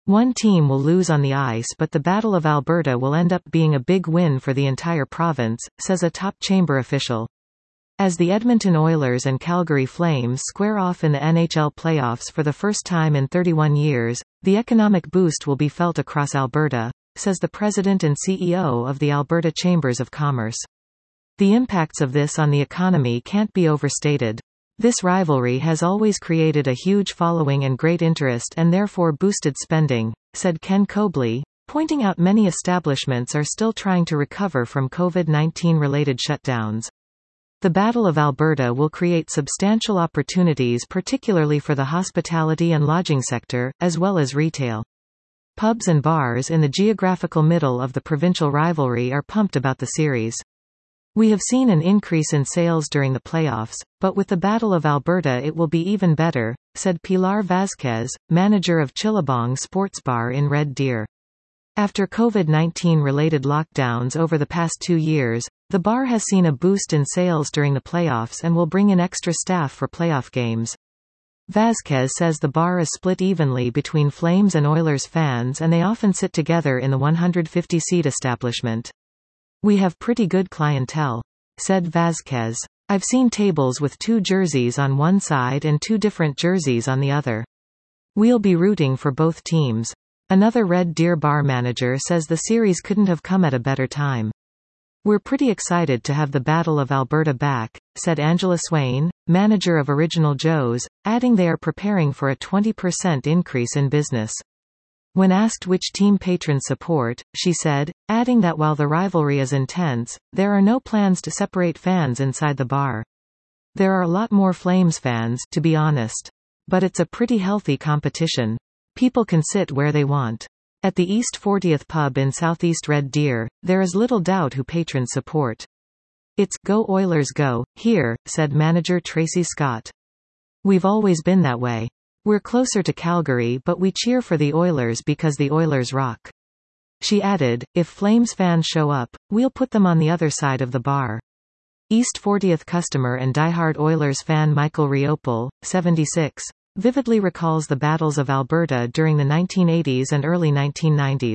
One team will lose on the ice, but the Battle of Alberta will end up being a big win for the entire province, says a top chamber official. As the Edmonton Oilers and Calgary Flames square off in the NHL playoffs for the first time in 31 years, the economic boost will be felt across Alberta, says the president and CEO of the Alberta Chambers of Commerce. The impacts of this on the economy can't be overstated. This rivalry has always created a huge following and great interest and therefore boosted spending, said Ken Cobley, pointing out many establishments are still trying to recover from COVID-19 related shutdowns. The Battle of Alberta will create substantial opportunities particularly for the hospitality and lodging sector, as well as retail. Pubs and bars in the geographical middle of the provincial rivalry are pumped about the series. We have seen an increase in sales during the playoffs, but with the Battle of Alberta it will be even better, said Pilar Vázquez, manager of Chillabong Sports Bar in Red Deer. After COVID-19 related lockdowns over the past 2 years, the bar has seen a boost in sales during the playoffs and will bring in extra staff for playoff games. Vázquez says the bar is split evenly between Flames and Oilers fans and they often sit together in the 150-seat establishment. We have pretty good clientele, said Vázquez. I've seen tables with 2 jerseys on one side and 2 different jerseys on the other. We'll be rooting for both teams. Another Red Deer bar manager says the series couldn't have come at a better time. We're pretty excited to have the Battle of Alberta back, said Angela Swain, manager of Original Joe's, adding they are preparing for a 20% increase in business. When asked which team patrons support, she said, adding that while the rivalry is intense, there are no plans to separate fans inside the bar. There are a lot more Flames fans, to be honest. But it's a pretty healthy competition. People can sit where they want. At the East 40th pub in southeast Red Deer, there is little doubt who patrons support. It's "Go Oilers Go" here, said manager Tracy Scott. We've always been that way. We're closer to Calgary but we cheer for the Oilers because the Oilers rock. She added, if Flames fans show up, we'll put them on the other side of the bar. East 40th customer and diehard Oilers fan Michael Riopel, 76, vividly recalls the battles of Alberta during the 1980s and early 1990s.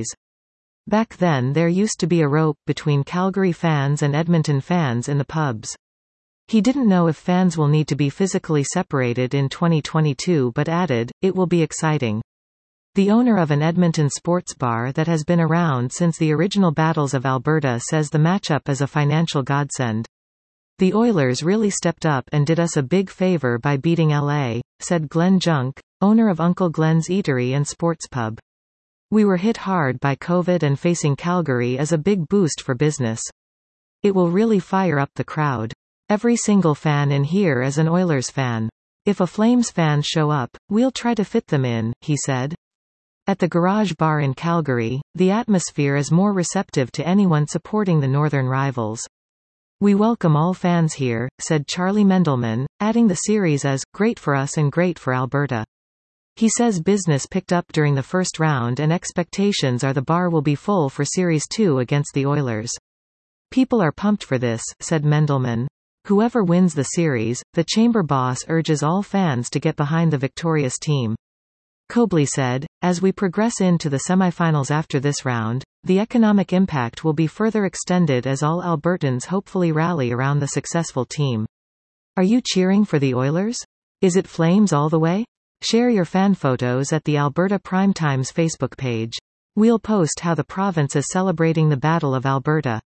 Back then there used to be a rope between Calgary fans and Edmonton fans in the pubs. He didn't know if fans will need to be physically separated in 2022 but added, it will be exciting. The owner of an Edmonton sports bar that has been around since the original battles of Alberta says the matchup is a financial godsend. The Oilers really stepped up and did us a big favor by beating LA, said Glenn Junk, owner of Uncle Glenn's Eatery and Sports Pub. We were hit hard by COVID and facing Calgary is a big boost for business. It will really fire up the crowd. Every single fan in here is an Oilers fan. If a Flames fan show up, we'll try to fit them in, he said. At the Garage Bar in Calgary, the atmosphere is more receptive to anyone supporting the northern rivals. We welcome all fans here, said Charlie Mendelman, adding the series is great for us and great for Alberta. He says business picked up during the first round and expectations are the bar will be full for Series 2 against the Oilers. People are pumped for this, said Mendelman. Whoever wins the series, the chamber boss urges all fans to get behind the victorious team. Cobley said, as we progress into the semifinals after this round, the economic impact will be further extended as all Albertans hopefully rally around the successful team. Are you cheering for the Oilers? Is it Flames all the way? Share your fan photos at the Alberta Primetimes Facebook page. We'll post how the province is celebrating the Battle of Alberta.